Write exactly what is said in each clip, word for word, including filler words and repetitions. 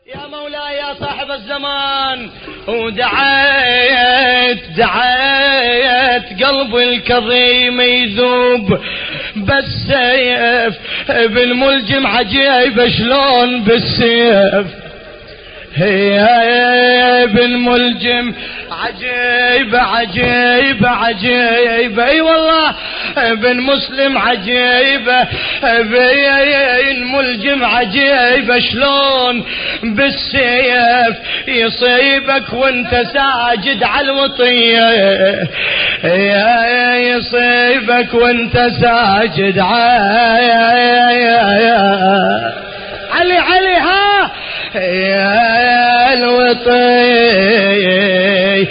يا مولاي يا صاحب الزمان، ودعيت دعيت قلب الكظيم يذوب، بس سيف ابن ملجم عجيب شلون بالسيف، هي ابن ملجم عجيب عجيب عجيب، اي والله ابن مسلم عجيب، ابن ملجم عجيب شلون بالسيف يصيبك وانت ساجد على الوطية، يصيبك وانت ساجد علي علي ها يا الوطي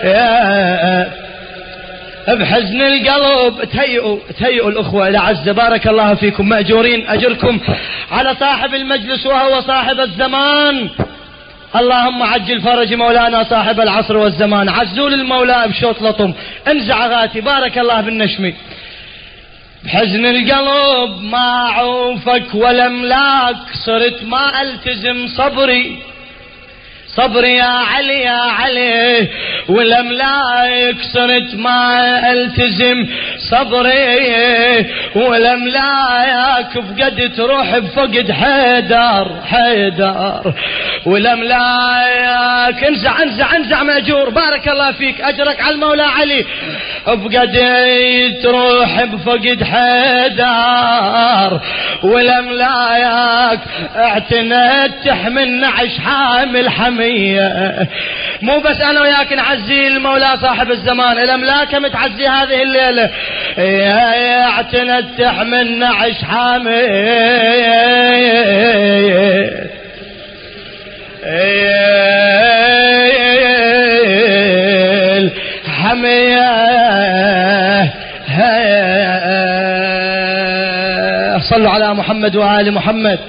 بحزن القلب. تهيئوا تهيئوا الأخوة الأعزة بارك الله فيكم، مأجورين أجركم على صاحب المجلس وهو صاحب الزمان. اللهم عجل فرج مولانا صاحب العصر والزمان. عزوا للمولى بشوط لطم، انزع غاتي بارك الله بالنشمي. بحزن القلب ما عوفك ولا ملاك، صرت ما التزم صبري صبري يا علي يا علي، والاملاك صرت ما التزم صبري، والاملاك فقدت روح بفقد حيدر حيدر، والاملاك انزع انزع انزع ماجور بارك الله فيك اجرك على المولى علي، فقدت روح بفقد حيدر، والاملاك اعتنت تحمل نعش حامل حمي. مو بس انا وياك نعزي المولى صاحب الزمان، الاملاك متعزي هذه الليله، يا اعتنت تحمل نعش حامل حميه. صلوا على محمد وآل محمد.